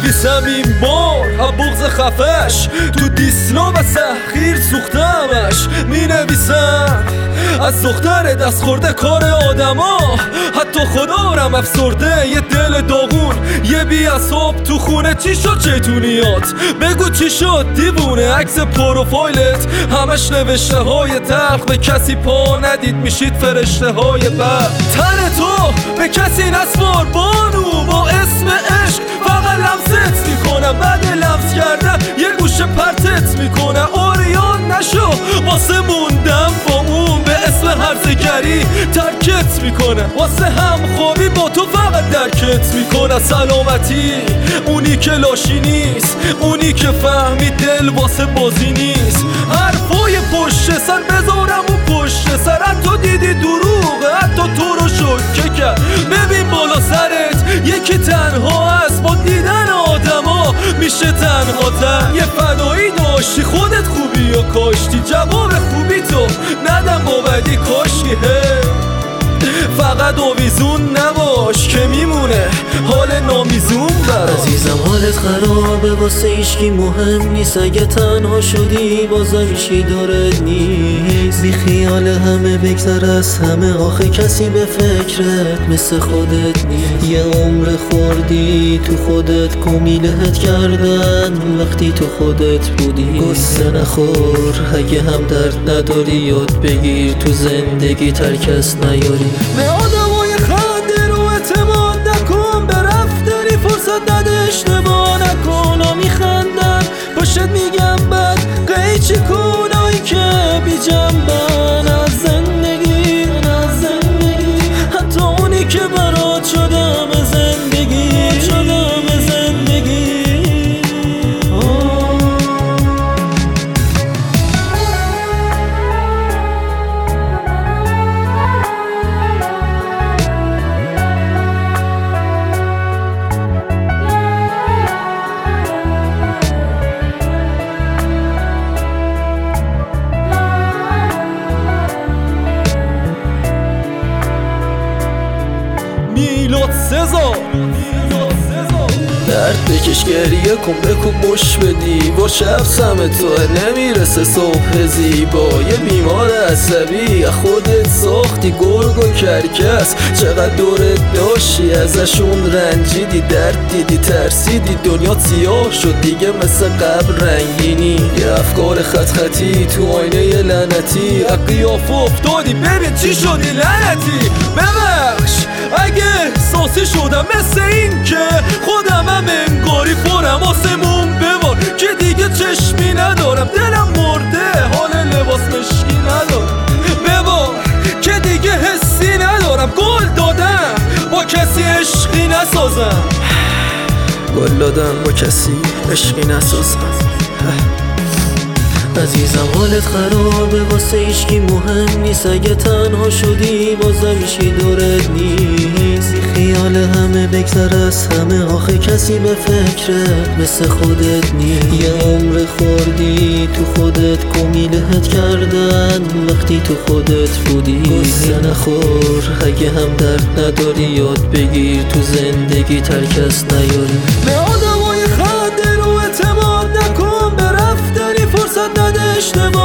مینویسم این بار بغض خفش تو دیسلو و سحقیر سوختمش. مینویسم از دختر دست خورده کار آدما، حتی خدا رم افسرده یه دل داغون، یه بی‌عصاب تو خونه. چی شد شیطونیات؟ بگو چی شد دیوونه؟ عکس پروفایلت همش نوشته های تلخ، به کسی پا ندید میشید فرشته های بد. تن تو به کسی نسپار بانو، با اسم عشق فقط لمست میکنم، بعد لمس کردن یه گوشه پرتت میکنم. آریان نشو واسه موندم با اون، به اسم هرزگری ترکت میکنم، واسه هم خوابی با تو فقط درکت میکنم. سلامتی اونی که لاشی نیست، اونی که فهمی دل واسه بازی نیست. حرفای پشت سر بذارم و پشت سر، حتی دیدی دروغه، حتی تو رو شوکه کرد. ببین بالا سرت یکی تنها است، با دیدن آدما میشه تنها تر. یه فدایی داشتی خودت خوبی و کاشتی، جواب خوبی تو ندم با بدی کاشی. فقط آویزون نباش که میمونه حال نامیزون برات. عزیزم حالت خرابه واسه ایشکی مهم نیست، اگه تنها شدی بازم ایشکی دارت نیست. بی خیال همه بگذر از همه، آخه کسی به فکرت مثل خودت نیست. یه عمر خوردی تو خودت، گمیلهت کردن وقتی تو خودت بودی. قصه نخور اگه هم درد نداری، یاد بگیر تو زندگی ترکس نیاری. به آدمای خنده رو اعتماد نکن، به رفتنی فرصت نده، اشتباه نکن. میخندن پشت میگم بد قیچی کنایی که بی جنبن از زندگی، حتی اونی که برات شدم زندگی. میلاد سزار درد بکش گریه کن بکن بش بدی، با شب سم تو نمیرسه صبح زیبا. یه بیمار عصبی خودت ساختی، گرگ و کرکس چقدر دورت داشتی، ازشون رنجیدی، درد دیدی، ترسیدی، دنیا سیاه شد دیگه مثل قبل رنگینی. یه افکار خط خطی تو آینه یه لعنتی، قیافه افتادی ببین چی شدی لعنتی. ببخش اگه احساسی شدم مثل این که خودم هم انگاری پرم، آسمون ببار که دیگه چشمی ندارم، دلم مرده حال لباس مشکی ندارم. ببار که دیگه حسی ندارم، گل دادم با کسی عشقی نسازم. گل دادم با کسی عشقی نسازم. عزیزم حالت خرابه واسه ایشکی مهم نیست، اگه تنها شدی بازم ایشکی دورت نیست. خیال همه بگذر از همه، آخه کسی به فکرت مثل خودت نیست. یه عمر خوردی تو خودت، گمیلهت کردن وقتی تو خودت بودی. قصه نخور اگه هم درد نداری، یاد بگیر تو زندگی ترکس نیاری. به آدمای خنده رو اعتماد نکن، به رفتنی فرصت نده، اشتباه